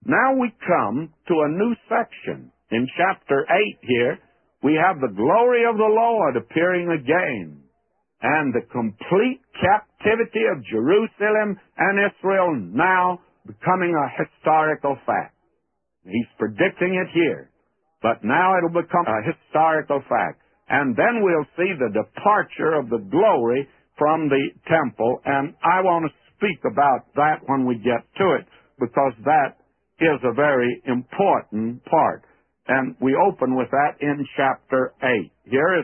Now we come to a new section. In chapter 8 here, we have the glory of the Lord appearing again, and the complete captivity of Jerusalem and Israel now becoming a historical fact. He's predicting it here, but now it'll become a historical fact. And then we'll see the departure of the glory from the temple, and I want to speak about that when we get to it, because that is a very important part. And we open with that in chapter 8. Here is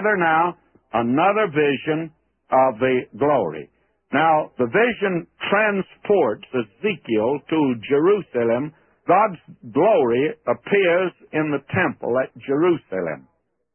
another vision of the glory. Now, the vision transports Ezekiel to Jerusalem. God's glory appears in the temple at Jerusalem.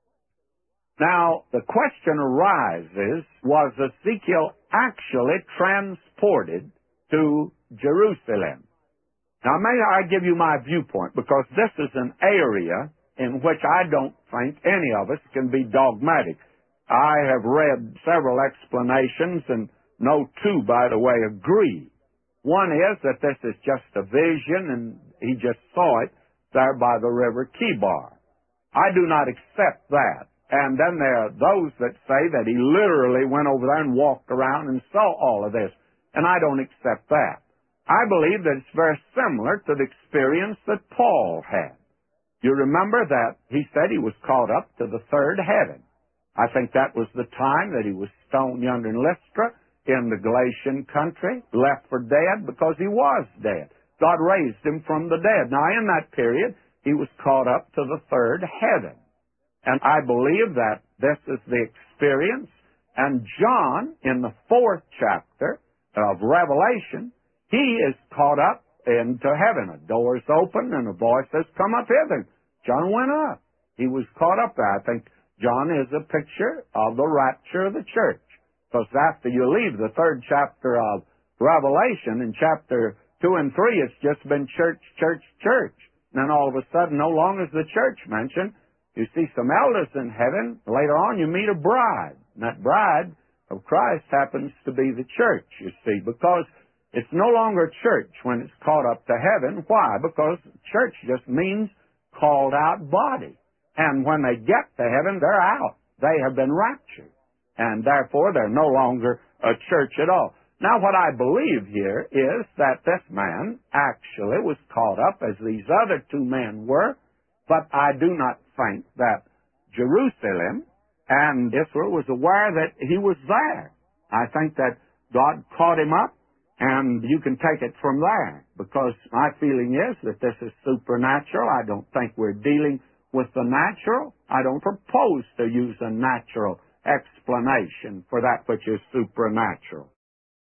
Now, the question arises, was Ezekiel actually transported to Jerusalem? Now, may I give you my viewpoint, because this is an area in which I don't think any of us can be dogmatic. I have read several explanations, and no two, by the way, agree. One is that this is just a vision, and he just saw it there by the river Kibar. I do not accept that. And then there are those that say that he literally went over there and walked around and saw all of this, and I don't accept that. I believe that it's very similar to the experience that Paul had. You remember that he said he was caught up to the third heaven. I think that was the time that he was stoned yonder in Lystra in the Galatian country, left for dead because he was dead. God raised him from the dead. Now, in that period, he was caught up to the third heaven. And I believe that this is the experience. And John, in the 4th chapter of Revelation, he is caught up into heaven. A door is open and a voice says, "Come up hither." John went up. He was caught up there. I think John is a picture of the rapture of the church. Because after you leave the 3rd chapter of Revelation, in chapter 2 and 3, it's just been church, church, church. And then all of a sudden, no longer is the church mentioned. You see some elders in heaven. Later on, you meet a bride. And that bride of Christ happens to be the church, you see, because it's no longer church when it's caught up to heaven. Why? Because church just means called out body. And when they get to heaven, they're out. They have been raptured. And therefore, they're no longer a church at all. Now, what I believe here is that this man actually was caught up as these other two men were, but I do not think that Jerusalem and Israel was aware that he was there. I think that God caught him up, and you can take it from there, because my feeling is that this is supernatural. I don't think we're dealing with the natural. I don't propose to use a natural explanation for that which is supernatural.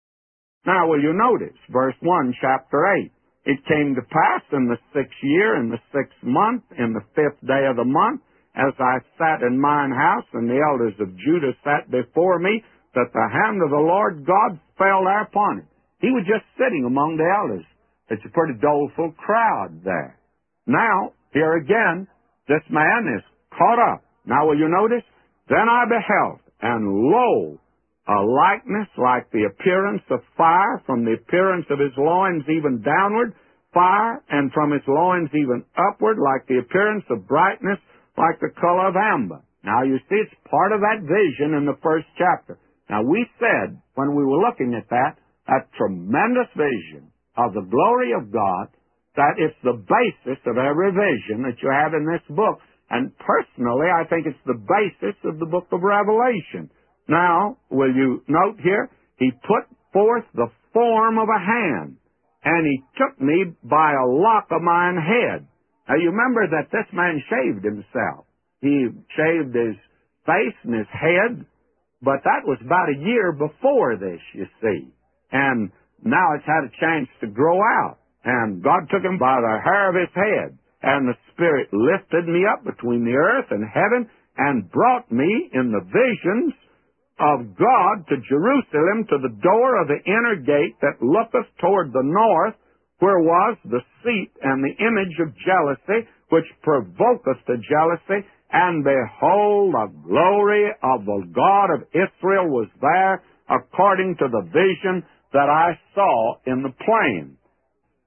Now, will you notice, verse 1, chapter 8. It came to pass in the 6th year, in the 6th month, in the 5th day of the month, as I sat in mine house, and the elders of Judah sat before me, that the hand of the Lord God fell there upon him. He was just sitting among the elders. It's a pretty doleful crowd there. Now, here again, this man is caught up. Now, will you notice? Then I beheld, and lo, a likeness like the appearance of fire, from the appearance of his loins even downward, fire, and from his loins even upward, like the appearance of brightness, like the color of amber. Now, you see, it's part of that vision in the 1st chapter. Now, we said, when we were looking at that tremendous vision of the glory of God, that it's the basis of every vision that you have in this book. And personally, I think it's the basis of the book of Revelation. Now, will you note here, he put forth the form of a hand, and he took me by a lock of mine head. Now, you remember that this man shaved himself. He shaved his face and his head, but that was about a year before this, you see. And now it's had a chance to grow out. And God took him by the hair of his head, and the Spirit lifted me up between the earth and heaven and brought me in the visions of God to Jerusalem, to the door of the inner gate that looketh toward the north, where was the seat and the image of jealousy, which provoketh to jealousy. And behold, the glory of the God of Israel was there, according to the vision that I saw in the plain.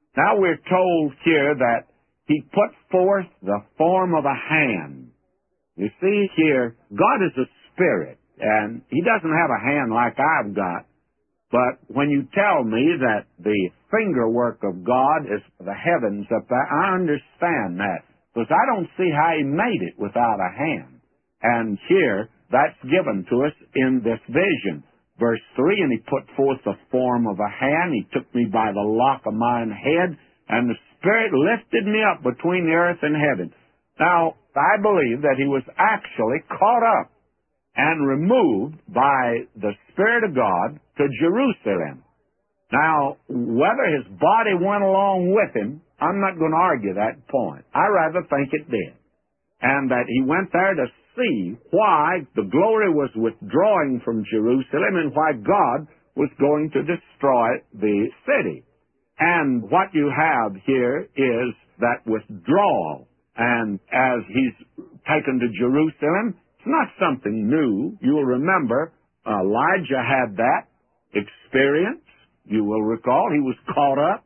Now we're told here that he put forth the form of a hand. You see here, God is a spirit, and he doesn't have a hand like I've got. But when you tell me that the finger work of God is the heavens up there, I understand that, because I don't see how he made it without a hand. And here, that's given to us in this vision. Verse 3, and he put forth the form of a hand. He took me by the lock of mine head, and the Spirit lifted me up between the earth and heaven. Now, I believe that he was actually caught up and removed by the Spirit of God to Jerusalem. Now, whether his body went along with him, I'm not going to argue that point. I rather think it did. And that he went there to see why the glory was withdrawing from Jerusalem and why God was going to destroy the city. And what you have here is that withdrawal. And as he's taken to Jerusalem, it's not something new. You will remember Elijah had that experience. You will recall he was caught up.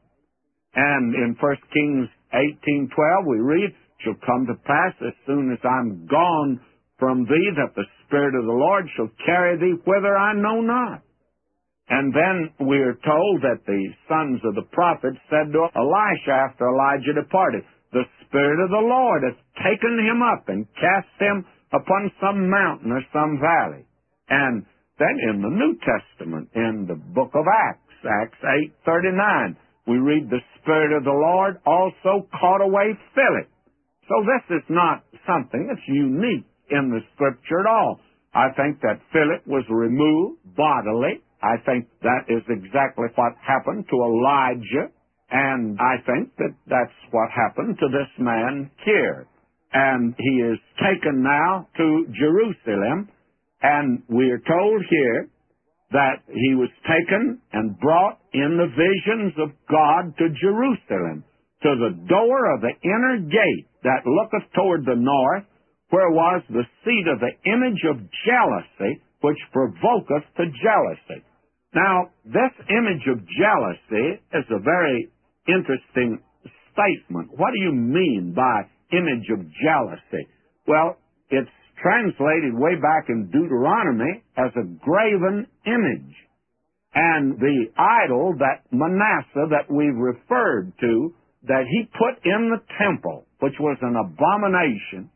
And in 1 Kings 18:12 we read, "It shall come to pass as soon as I'm gone from thee that the Spirit of the Lord shall carry thee whither I know not." And then we are told that the sons of the prophets said to Elisha after Elijah departed, "The Spirit of the Lord hath taken him up and cast him upon some mountain or some valley." And then in the New Testament, in the book of Acts, Acts 8:39, we read, "The Spirit of the Lord also caught away Philip." So this is not something that's unique in the Scripture at all. I think that Philip was removed bodily. I think that is exactly what happened to Elijah. And I think that that's what happened to this man here. And he is taken now to Jerusalem. And we are told here that he was taken and brought in the visions of God to Jerusalem, to the door of the inner gate that looketh toward the north, where was the seat of the image of jealousy, which provoketh to jealousy. Now, this image of jealousy is a very interesting statement. What do you mean by image of jealousy? Well, it's translated way back in Deuteronomy as a graven image. And the idol that Manasseh that we've referred to, that he put in the temple, which was an abomination,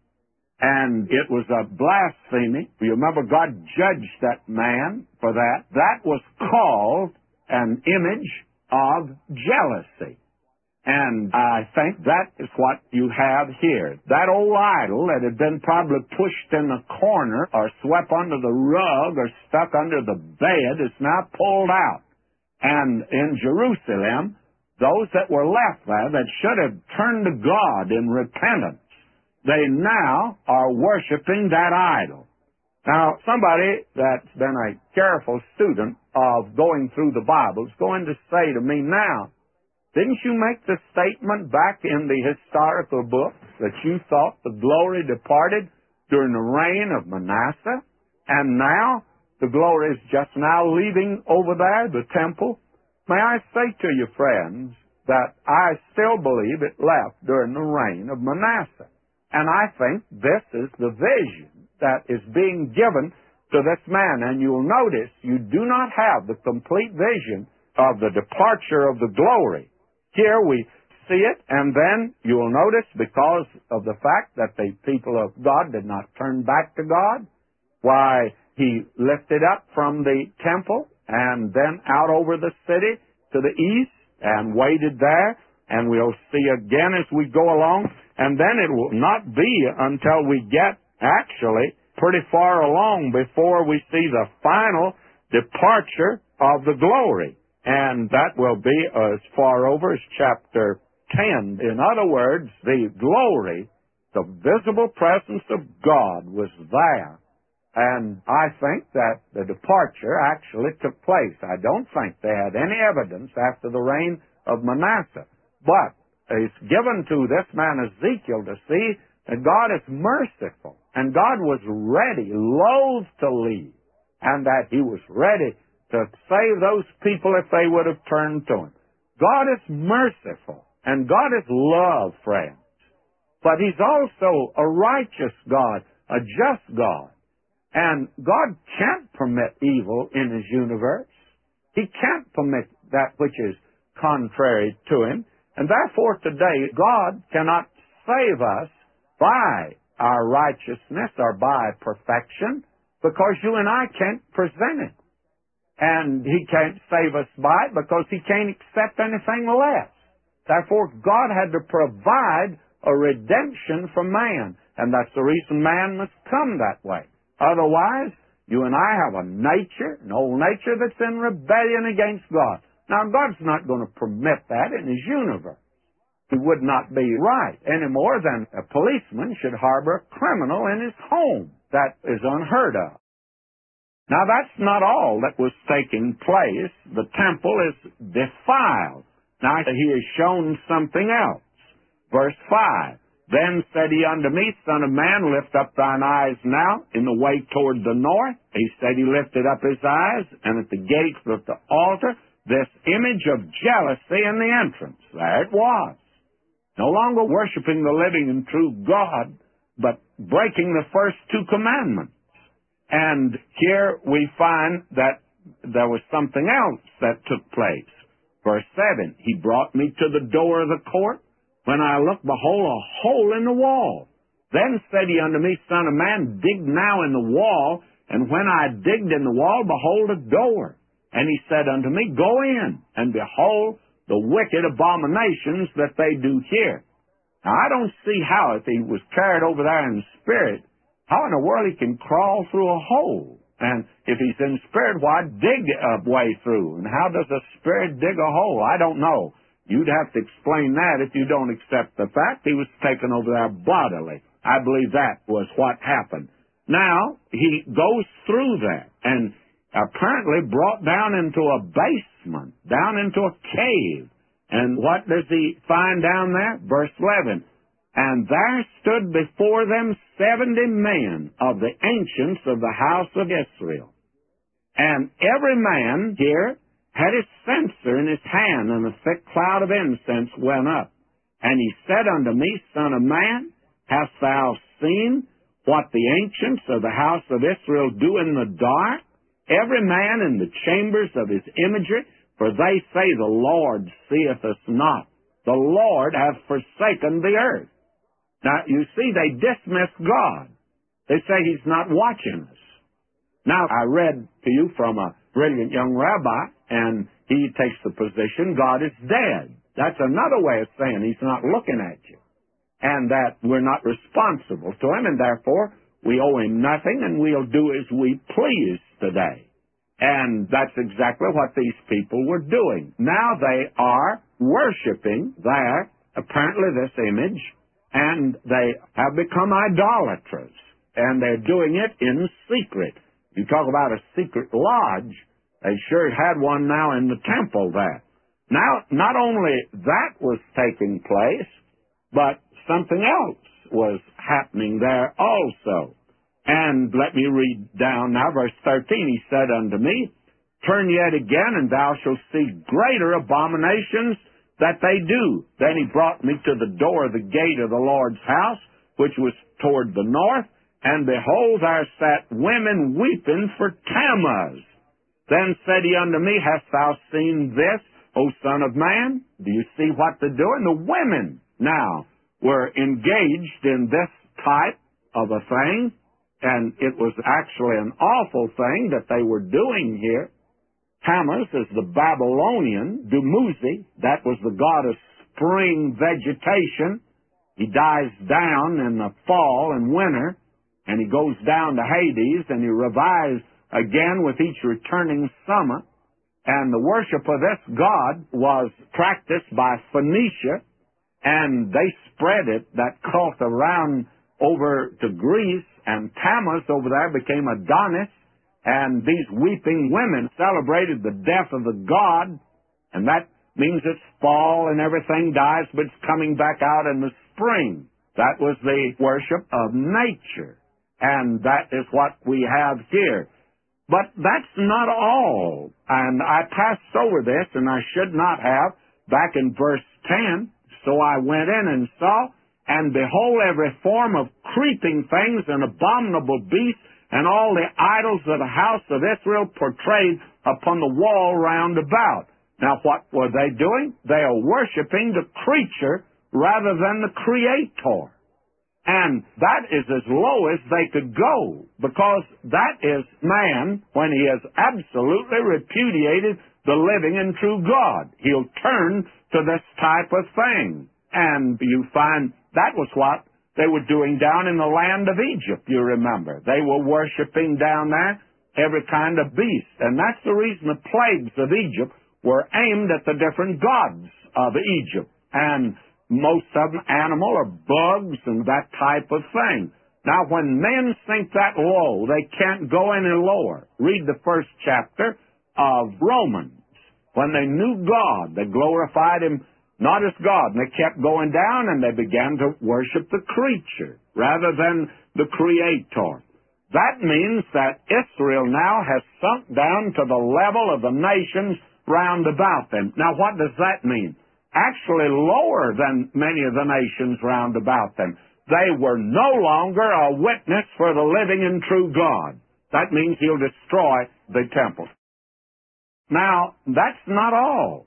and it was a blasphemy. You remember God judged that man for that. That was called an image of jealousy. And I think that is what you have here. That old idol that had been probably pushed in the corner or swept under the rug or stuck under the bed is now pulled out. And in Jerusalem, those that were left there that should have turned to God in repentance, they now are worshiping that idol. Now, somebody that's been a careful student of going through the Bible is going to say to me now, didn't you make the statement back in the historical books that you thought the glory departed during the reign of Manasseh, and now the glory is just now leaving over there, the temple? May I say to you, friends, that I still believe it left during the reign of Manasseh. And I think this is the vision that is being given to this man. And you'll notice you do not have the complete vision of the departure of the glory. Here we see it, and then you'll notice because of the fact that the people of God did not turn back to God, why he lifted up from the temple and then out over the city to the east and waited there, and we'll see again as we go along. And then it will not be until we get actually pretty far along before we see the final departure of the glory. And that will be as far over as chapter 10. In other words, the glory, the visible presence of God was there. And I think that the departure actually took place. I don't think they had any evidence after the reign of Manasseh. But it's given to this man Ezekiel to see that God is merciful. And God was ready, loath to leave. And that he was ready to save those people if they would have turned to him. God is merciful, and God is love, friends. But He's also a righteous God, a just God. And God can't permit evil in His universe. He can't permit that which is contrary to Him. And therefore today, God cannot save us by our righteousness or by perfection, because you and I can't present it. And He can't save us by it because He can't accept anything less. Therefore, God had to provide a redemption for man. And that's the reason man must come that way. Otherwise, you and I have a nature, an old nature that's in rebellion against God. Now, God's not going to permit that in His universe. It would not be right any more than a policeman should harbor a criminal in his home. That is unheard of. Now, that's not all that was taking place. The temple is defiled. Now, He has shown something else. Verse 5. Then said He unto me, Son of man, lift up thine eyes now in the way toward the north. He said He lifted up His eyes, and at the gate of the altar, this image of jealousy in the entrance. There it was. No longer worshiping the living and true God, but breaking the first two commandments. And here we find that there was something else that took place. Verse 7, He brought me to the door of the court. When I looked, behold, a hole in the wall. Then said He unto me, Son of man, dig now in the wall. And when I digged in the wall, behold, a door. And He said unto me, Go in, and behold, the wicked abominations that they do here. Now, I don't see how, if He was carried over there in spirit, how in the world He can crawl through a hole. And if He's in spirit, why dig a way through? And how does a spirit dig a hole? I don't know. You'd have to explain that if you don't accept the fact He was taken over there bodily. I believe that was what happened. Now, He goes through there and apparently brought down into a basement, down into a cave. And what does He find down there? Verse 11. And there stood before them 70 men of the ancients of the house of Israel. And every man here had his censer in his hand, and a thick cloud of incense went up. And He said unto me, Son of man, hast thou seen what the ancients of the house of Israel do in the dark? Every man in the chambers of his imagery, for they say, The Lord seeth us not. The Lord hath forsaken the earth. Now, you see, they dismiss God. They say He's not watching us. Now, I read to you from a brilliant young rabbi, and he takes the position God is dead. That's another way of saying He's not looking at you, and that we're not responsible to Him, and therefore we owe Him nothing, and we'll do as we please today. And that's exactly what these people were doing. Now they are worshiping there, apparently this image, and they have become idolaters, and they're doing it in secret. You talk about a secret lodge, they sure had one now in the temple there. Now, not only that was taking place, but something else was happening there also. And let me read down now, verse 13. He said unto me, Turn yet again, and thou shalt see greater abominations that they do. Then He brought me to the door of the gate of the Lord's house, which was toward the north, and behold, there sat women weeping for Tammuz. Then said He unto me, Hast thou seen this, O son of man? Do you see what they're doing? The women now were engaged in this type of a thing, and it was actually an awful thing that they were doing here. Tammuz is the Babylonian Dumuzi. That was the god of spring vegetation. He dies down in the fall and winter, and he goes down to Hades, and he revives again with each returning summer. And the worship of this god was practiced by Phoenicia, and they spread it, that cult, around over to Greece, and Tammuz over there became Adonis, and these weeping women celebrated the death of the god, and that means it's fall and everything dies, but it's coming back out in the spring. That was the worship of nature, and that is what we have here. But that's not all, and I passed over this, and I should not have, back in verse 10, so I went in and saw, and behold, every form of creeping things and abominable beasts, and all the idols of the house of Israel portrayed upon the wall round about. Now what were they doing? They are worshiping the creature rather than the Creator. And that is as low as they could go, because that is man when he has absolutely repudiated the living and true God. He'll turn to this type of thing. And you find that was what they were doing down in the land of Egypt, you remember. They were worshiping down there every kind of beast. And that's the reason the plagues of Egypt were aimed at the different gods of Egypt. And most of them animal or bugs and that type of thing. Now, when men sink that low, they can't go any lower. Read the first chapter of Romans. When they knew God, they glorified Him not as God, and they kept going down, and they began to worship the creature rather than the Creator. That means that Israel now has sunk down to the level of the nations round about them. Now, what does that mean? Actually lower than many of the nations round about them. They were no longer a witness for the living and true God. That means He'll destroy the temple. Now, that's not all.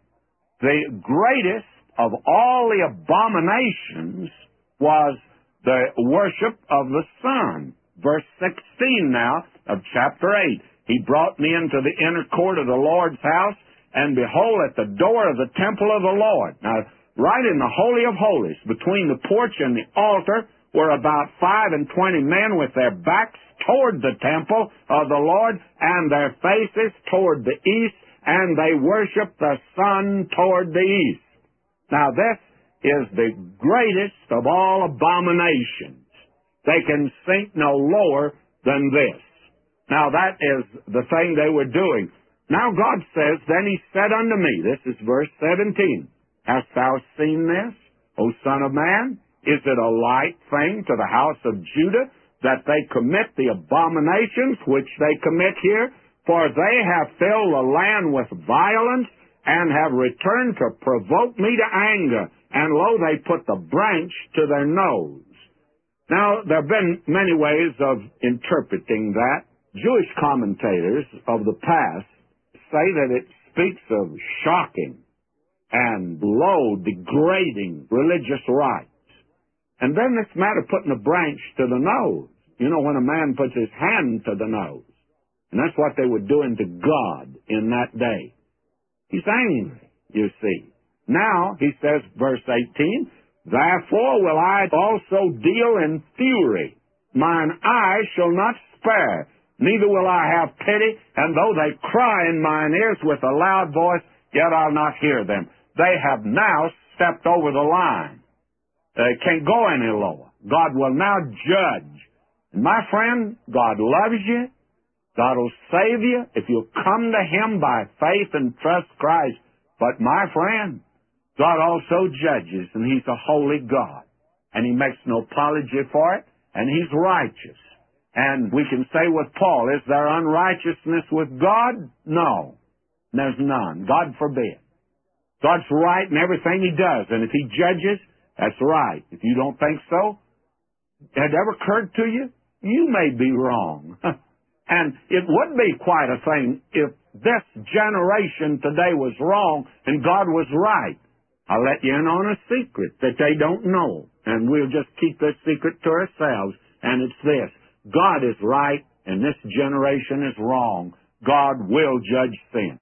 The greatest of all the abominations was the worship of the sun. Verse 16 now of chapter 8. He brought me into the inner court of the Lord's house, and behold, at the door of the temple of the Lord. Now, right in the Holy of Holies, between the porch and the altar, were about 25 men with their backs toward the temple of the Lord, and their faces toward the east, and they worshiped the sun toward the east. Now, this is the greatest of all abominations. They can sink no lower than this. Now, that is the thing they were doing. Now God says, then He said unto me, this is verse 17, hast thou seen this, O son of man? Is it a light thing to the house of Judah that they commit the abominations which they commit here? For they have filled the land with violence, and have returned to provoke me to anger, and lo, they put the branch to their nose. Now, there have been many ways of interpreting that. Jewish commentators of the past say that it speaks of shocking and low, degrading religious rites. And then this matter putting a branch to the nose. You know, when a man puts his hand to the nose. And that's what they were doing to God in that day. He's angry, you see. Now, he says, verse 18, therefore will I also deal in fury. Mine eye shall not spare, neither will I have pity, and though they cry in mine ears with a loud voice, yet I'll not hear them. They have now stepped over the line. They can't go any lower. God will now judge. And my friend, God loves you. God will save you if you'll come to Him by faith and trust Christ. But my friend, God also judges, and He's a holy God. And He makes no apology for it, and He's righteous. And we can say with Paul, is there unrighteousness with God? No. There's none. God forbid. God's right in everything He does, and if He judges, that's right. If you don't think so, had it ever occurred to you? You may be wrong. And it would be quite a thing if this generation today was wrong and God was right. I'll let you in on a secret that they don't know, and we'll just keep this secret to ourselves, and it's this. God is right, and this generation is wrong. God will judge sin.